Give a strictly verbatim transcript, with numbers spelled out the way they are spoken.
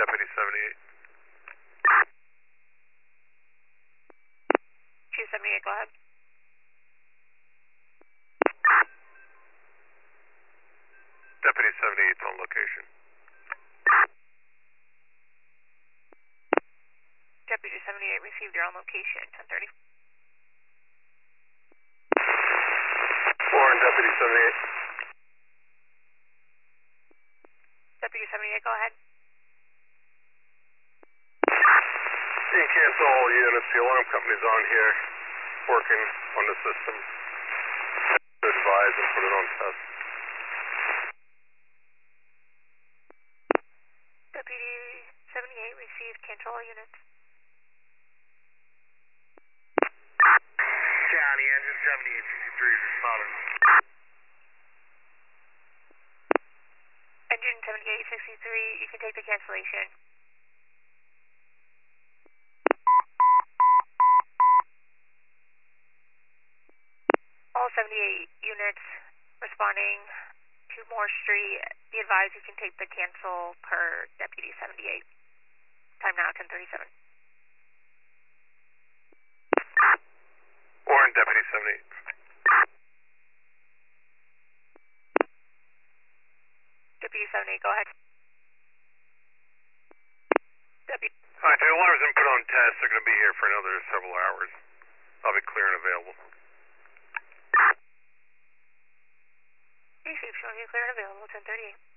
Deputy seventy-eight. two seventy-eight, go ahead. Deputy seventy-eight's on location. Deputy seventy-eight received your own location, ten thirty. Warren, Deputy seventy-eight. Deputy seventy-eight, go ahead. You can cancel all units. The alarm company's on here, working on the system. To advise and put it on test. Deputy seventy-eight received, cancel all units. County, engine seventy-eight sixty-three is responding. Engine seventy-eight sixty-three, you can take the cancellation. All seventy-eight units responding to Moore Street. Be advised you can take the cancel per Deputy seventy-eight. Time now, ten thirty-seven. Warren, Deputy seventy-eight. Deputy seventy-eight, go ahead. Deputy. Alright, the alarm's been put on test. They're going to be here for another several hours. I'll be clear and available. Received, showing you clear and available, ten thirty-eight.